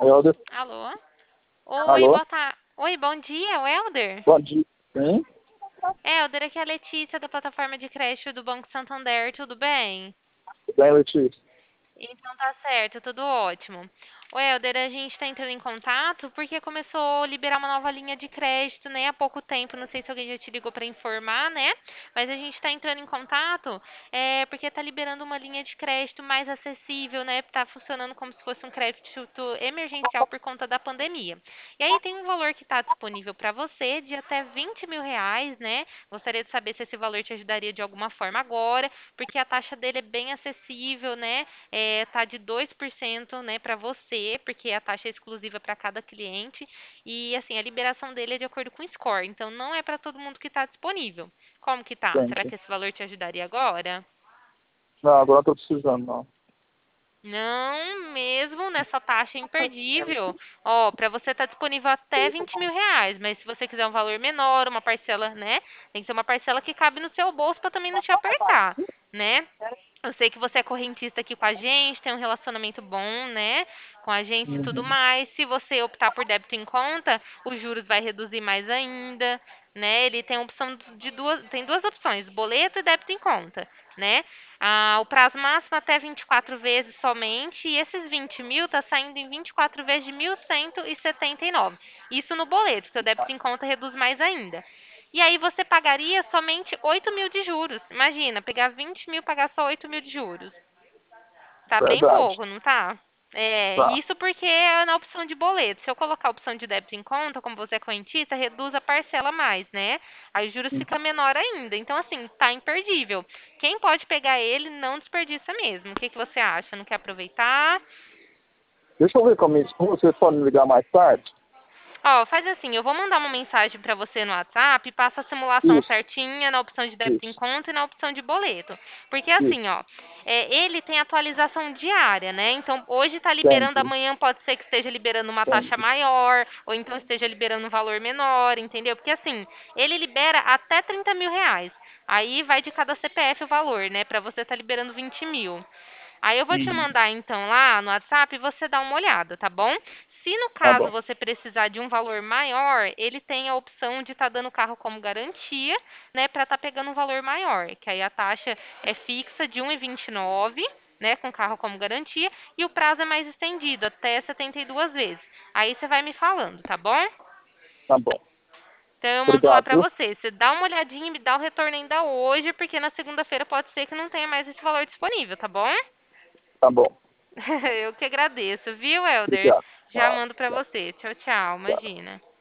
Helder, Alô? Oi, alô? boa tarde. Oi, bom dia, Welder. Bom dia. Sim? Welder, aqui é a Letícia da plataforma de crédito do Banco Santander, tudo bem? Tudo bem, Letícia? Então tá certo, tudo ótimo. O Helder, a gente está entrando em contato porque começou a liberar uma nova linha de crédito, né, há pouco tempo. Não sei se alguém já te ligou para informar, né? Mas a gente está entrando em contato porque está liberando uma linha de crédito mais acessível, né? Está funcionando como se fosse um crédito emergencial por conta da pandemia. E aí tem um valor que está disponível para você de até R$ 20.000, né? Gostaria de saber se esse valor te ajudaria de alguma forma agora, porque a taxa dele é bem acessível, né? Tá de 2%, né, para você, porque a taxa é exclusiva para cada cliente. E assim, a liberação dele é de acordo com o score, então não é para todo mundo que está disponível. Como que tá? Será Entendi. que esse valor te ajudaria agora? Não, agora não tô precisando, não. Não, mesmo nessa taxa imperdível. Ó, para você tá disponível até R$ 20.000, mas se você quiser um valor menor, uma parcela, né? Tem que ser uma parcela que cabe no seu bolso para também não te apertar, né? Eu sei que você é correntista aqui com a gente, tem um relacionamento bom, né, com a gente e tudo Uhum. mais. Se você optar por débito em conta, os juros vai reduzir mais ainda, né? Ele tem a opção de tem duas opções, boleto e débito em conta, né? O prazo máximo até 24 vezes somente, e esses 20.000 tá saindo em 24 vezes de 1.179. Isso no boleto, porque o débito em conta reduz mais ainda. E aí você pagaria somente 8.000 de juros. Imagina, pegar 20.000 e pagar só 8.000 de juros. Tá bem Verdade. pouco, não tá? Tá. Isso porque é na opção de boleto. Se eu colocar a opção de débito em conta, como você é correntista, reduz a parcela a mais, né? Aí os juros Uhum. fica menor ainda. Então, assim, tá imperdível. Quem pode pegar ele, não desperdiça mesmo. O que que você acha? Não quer aproveitar? Deixa eu ver com a minha esposa, você pode me ligar mais tarde? Ó, faz assim, eu vou mandar uma mensagem para você no WhatsApp, passa a simulação Isso, certinha na opção de débito em isso, conta e na opção de boleto. Porque isso. assim, ó, ele tem atualização diária, né? Então, hoje está liberando, Entendi, amanhã pode ser que esteja liberando uma taxa entendi. maior, ou então esteja liberando um valor menor, entendeu? Porque assim, ele libera até R$ 30.000. Aí vai de cada CPF o valor, né? Para você estar liberando 20.000. Aí eu vou te Uhum. mandar então lá no WhatsApp e você dá uma olhada, tá bom? Se no Tá caso bom, você precisar de um valor maior, ele tem a opção de estar dando o carro como garantia, né, para estar pegando um valor maior, que aí a taxa é fixa de 1,29, né, com carro como garantia, e o prazo é mais estendido, até 72 vezes. Aí você vai me falando, tá bom? tá bom. Então eu mando lá Obrigado, pra viu? você. Você dá uma olhadinha e me dá o retorno ainda hoje, porque na segunda-feira pode ser que não tenha mais esse valor disponível, tá bom? Tá bom. Eu que agradeço, viu, Elder? Obrigado. Já Tchau, mando pra tchau, você. Tchau, tchau. tchau. Imagina.